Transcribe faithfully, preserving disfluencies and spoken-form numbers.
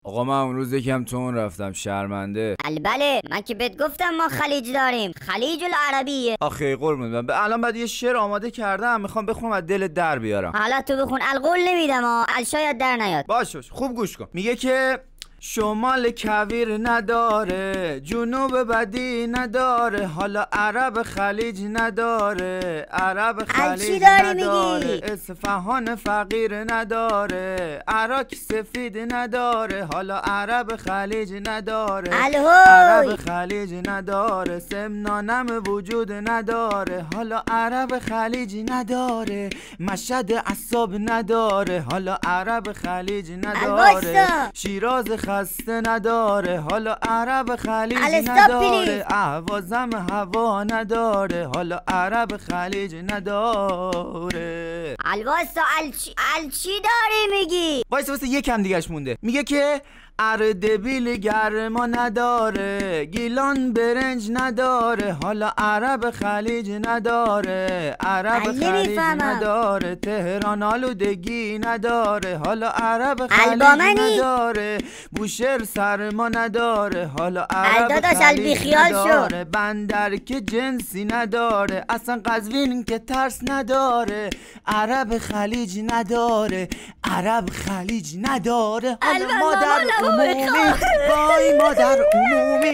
آقا من اون روز یکم تون رفتم، شرمنده. بله من که بهت گفتم ما خلیج داریم، خلیج العربیه. آخه قربون من الان بعد یه شعر آماده کردم، میخوام بخونم از دل در بیارم. حالا تو بخون، القول نمیدم ها، شاید در نیاد. باش باش خوب گوش کن. میگه که شمال کویر نداره، جنوب بدی نداره، حالا عرب خلیج نداره، عرب خلیج نداره، اصفهان فقیر نداره، عراق سفید نداره، حالا عرب خلیج نداره، عرب خلیج نداره، سمنانم وجود نداره، حالا عرب خلیج نداره، مشهد عصاب نداره، حالا عرب خلیج نداره، شیراز خسته نداره، حالا عرب خلیج نداره، اهوازم هوا نداره، حالا عرب خلیج نداره. الواسا الچی الچی داری میگی؟ وایسا واسه یکم دیگهش مونده. میگه که اردبیل گرما نداره، گیلان برنج نداره، حالا عرب خلیج نداره، عرب خلیج نداره، تهران آلودگی نداره، حالا عرب خلیج نداره، بوشهر سرما نداره، حالا عرب خلیج نداره، بندر که جنسی نداره، اصلا قزوین که ترس نداره، عرب خلیج نداره، عرب خلیج نداره، حالا مادر عمومی وای مادر عمومی